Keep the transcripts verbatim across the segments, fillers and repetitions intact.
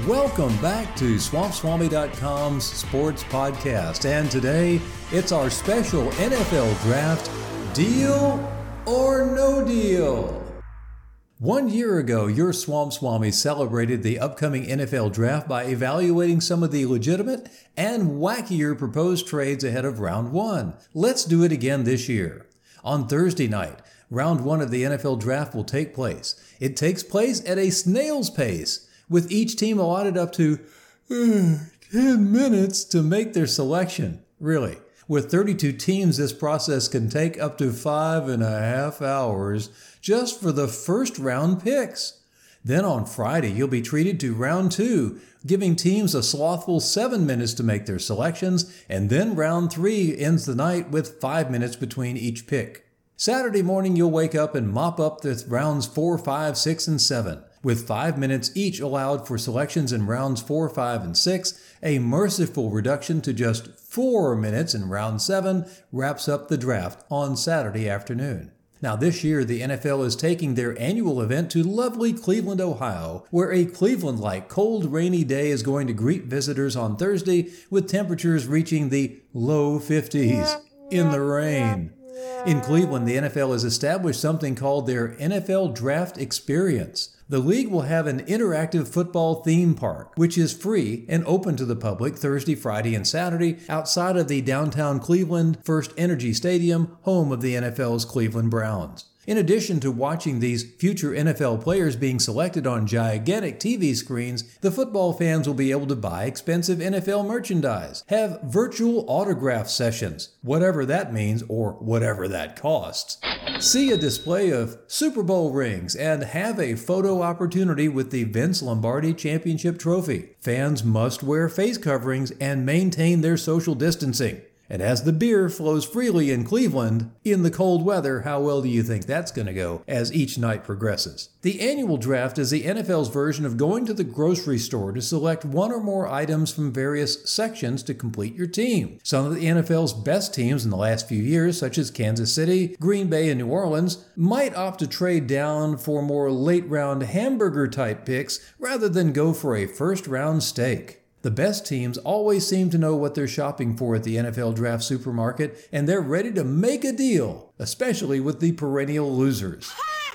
Welcome back to Swamp Swami dot com's Sports Podcast, and today it's our special N F L Draft, Deal or No Deal. One year ago, your Swamp Swami celebrated the upcoming N F L Draft by evaluating some of the legitimate and wackier proposed trades ahead of Round one. Let's do it again this year. On Thursday night, Round one of the N F L Draft will take place. It takes place at a snail's pace, with each team allotted up to uh, ten minutes to make their selection. Really. With thirty-two teams, this process can take up to five and a half hours just for the first round picks. Then on Friday, you'll be treated to round two, giving teams a slothful seven minutes to make their selections, and then round three ends the night with five minutes between each pick. Saturday morning, you'll wake up and mop up the rounds four, five, six, and seven. With five minutes each allowed for selections in rounds four, five, and six, a merciful reduction to just four minutes in round seven wraps up the draft on Saturday afternoon. Now this year, the N F L is taking their annual event to lovely Cleveland, Ohio, where a Cleveland-like cold, rainy day is going to greet visitors on Thursday with temperatures reaching the low fifties in the rain. In Cleveland, the N F L has established something called their N F L Draft Experience. The league will have an interactive football theme park, which is free and open to the public Thursday, Friday, and Saturday outside of the downtown Cleveland First Energy Stadium, home of the N F L's Cleveland Browns. In addition to watching these future N F L players being selected on gigantic T V screens, the football fans will be able to buy expensive N F L merchandise, have virtual autograph sessions, whatever that means or whatever that costs, see a display of Super Bowl rings, and have a photo opportunity with the Vince Lombardi Championship Trophy. Fans must wear face coverings and maintain their social distancing. And as the beer flows freely in Cleveland, in the cold weather, how well do you think that's going to go as each night progresses? The annual draft is the N F L's version of going to the grocery store to select one or more items from various sections to complete your team. Some of the N F L's best teams in the last few years, such as Kansas City, Green Bay, and New Orleans, might opt to trade down for more late-round hamburger-type picks rather than go for a first-round steak. The best teams always seem to know what they're shopping for at the N F L Draft Supermarket, and they're ready to make a deal, especially with the perennial losers.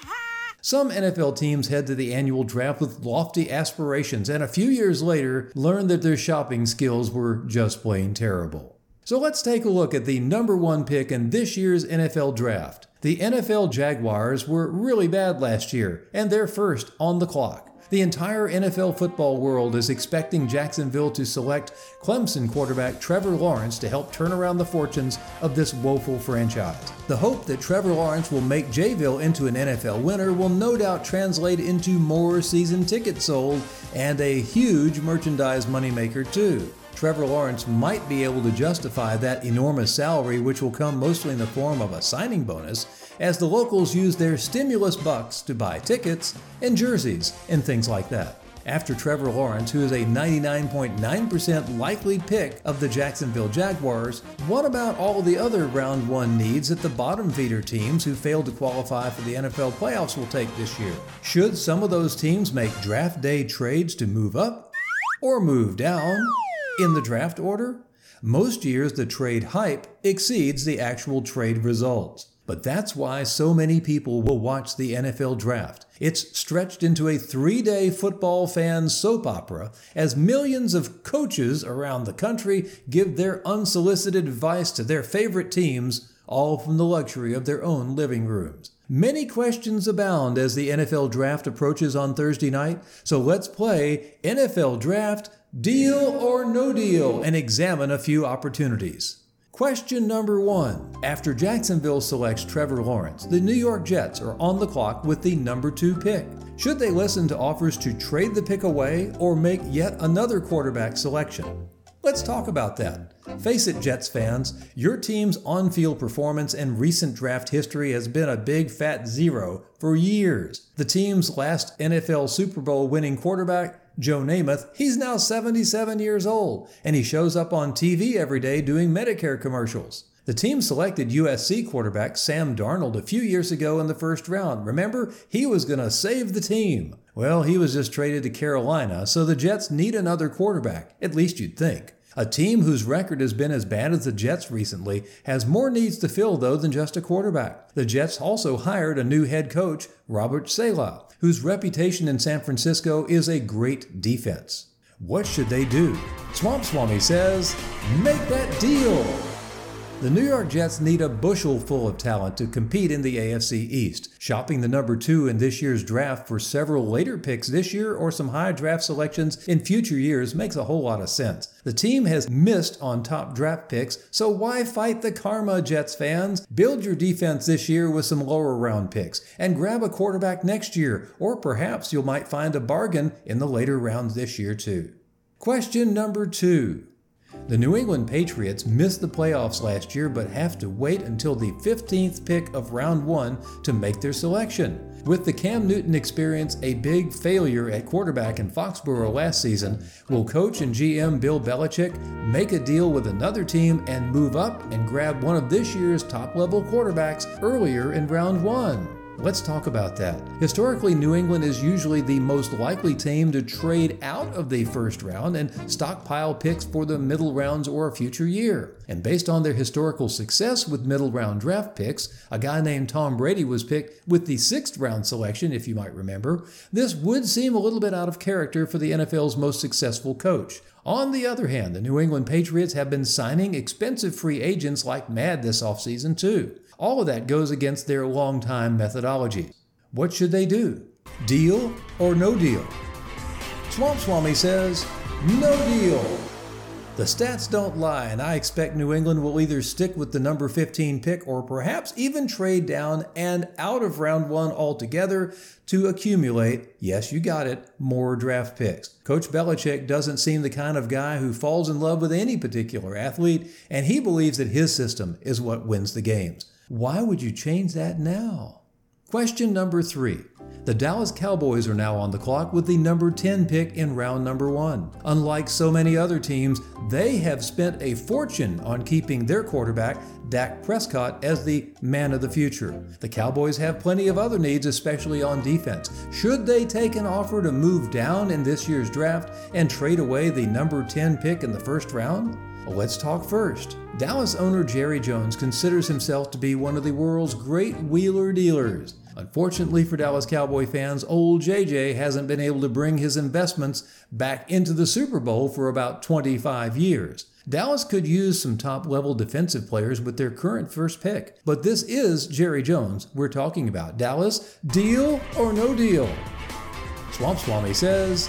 Some N F L teams head to the annual draft with lofty aspirations, and a few years later learn that their shopping skills were just plain terrible. So let's take a look at the number one pick in this year's N F L Draft. The N F L Jaguars were really bad last year, and they're first on the clock. The entire N F L football world is expecting Jacksonville to select Clemson quarterback Trevor Lawrence to help turn around the fortunes of this woeful franchise. The hope that Trevor Lawrence will make Jayville into an N F L winner will no doubt translate into more season tickets sold and a huge merchandise moneymaker too. Trevor Lawrence might be able to justify that enormous salary, which will come mostly in the form of a signing bonus, as the locals use their stimulus bucks to buy tickets and jerseys and things like that. After Trevor Lawrence, who is a ninety-nine point nine percent likely pick of the Jacksonville Jaguars, what about all the other round one needs that the bottom feeder teams who failed to qualify for the N F L playoffs will take this year? Should some of those teams make draft day trades to move up or move down in the draft order? Most years the trade hype exceeds the actual trade results. But that's why so many people will watch the N F L Draft. It's stretched into a three-day football fan soap opera as millions of coaches around the country give their unsolicited advice to their favorite teams, all from the luxury of their own living rooms. Many questions abound as the N F L Draft approaches on Thursday night, so let's play N F L Draft Deal or No Deal and examine a few opportunities. Question number one. After Jacksonville selects Trevor Lawrence, the New York Jets are on the clock with the number two pick. Should they listen to offers to trade the pick away or make yet another quarterback selection? Let's talk about that. Face it, Jets fans, your team's on-field performance and recent draft history has been a big fat zero for years. The team's last N F L Super Bowl winning quarterback, Joe Namath, he's now seventy-seven years old, and he shows up on T V every day doing Medicare commercials. The team selected U S C quarterback Sam Darnold a few years ago in the first round. Remember, he was going to save the team. Well, he was just traded to Carolina, so the Jets need another quarterback, at least you'd think. A team whose record has been as bad as the Jets recently has more needs to fill, though, than just a quarterback. The Jets also hired a new head coach, Robert Saleh, whose reputation in San Francisco is a great defense. What should they do? Swamp Swami says, make that deal! The New York Jets need a bushel full of talent to compete in the A F C East. Shopping the number two in this year's draft for several later picks this year or some high draft selections in future years makes a whole lot of sense. The team has missed on top draft picks, so why fight the karma, Jets fans? Build your defense this year with some lower round picks and grab a quarterback next year, or perhaps you might find a bargain in the later rounds this year too. Question number two. The New England Patriots missed the playoffs last year but have to wait until the fifteenth pick of round one to make their selection. With the Cam Newton experience a big failure at quarterback in Foxborough last season, will coach and G M Bill Belichick make a deal with another team and move up and grab one of this year's top-level quarterbacks earlier in round one? Let's talk about that. Historically, New England is usually the most likely team to trade out of the first round and stockpile picks for the middle rounds or a future year. And based on their historical success with middle round draft picks, a guy named Tom Brady was picked with the sixth round selection, if you might remember. This would seem a little bit out of character for the N F L's most successful coach. On the other hand, the New England Patriots have been signing expensive free agents like mad this offseason too. All of that goes against their long-time methodology. What should they do? Deal or no deal? Swamp Swami says, no deal. The stats don't lie, and I expect New England will either stick with the number fifteen pick or perhaps even trade down and out of round one altogether to accumulate, yes, you got it, more draft picks. Coach Belichick doesn't seem the kind of guy who falls in love with any particular athlete, and he believes that his system is what wins the games. Why would you change that now? Question number three. The Dallas Cowboys are now on the clock with the number ten pick in round number one. Unlike so many other teams, they have spent a fortune on keeping their quarterback, Dak Prescott, as the man of the future. The Cowboys have plenty of other needs, especially on defense. Should they take an offer to move down in this year's draft and trade away the number ten pick in the first round? Well, let's talk first. Dallas owner Jerry Jones considers himself to be one of the world's great wheeler dealers. Unfortunately for Dallas Cowboy fans, old J J hasn't been able to bring his investments back into the Super Bowl for about twenty-five years. Dallas could use some top-level defensive players with their current first pick. But this is Jerry Jones we're talking about. Dallas, deal or no deal? Swamp Swami says,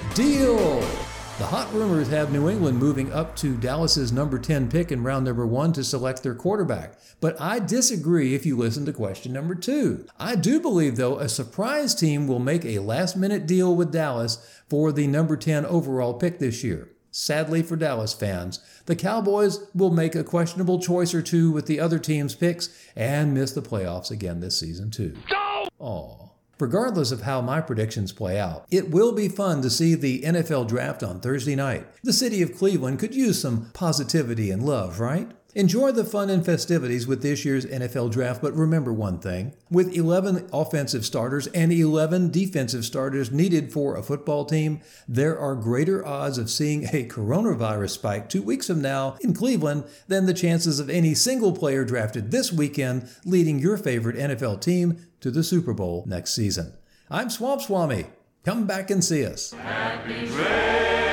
deal! The hot rumors have New England moving up to Dallas's number ten pick in round number one to select their quarterback. But I disagree if you listen to question number two. I do believe, though, a surprise team will make a last-minute deal with Dallas for the number ten overall pick this year. Sadly for Dallas fans, the Cowboys will make a questionable choice or two with the other team's picks and miss the playoffs again this season, too. No! Aww. Regardless of how my predictions play out, it will be fun to see the N F L draft on Thursday night. The city of Cleveland could use some positivity and love, right? Enjoy the fun and festivities with this year's N F L draft, but remember one thing. With eleven offensive starters and eleven defensive starters needed for a football team, there are greater odds of seeing a coronavirus spike two weeks from now in Cleveland than the chances of any single player drafted this weekend leading your favorite N F L team to the Super Bowl next season. I'm Swamp Swami. Come back and see us. Happy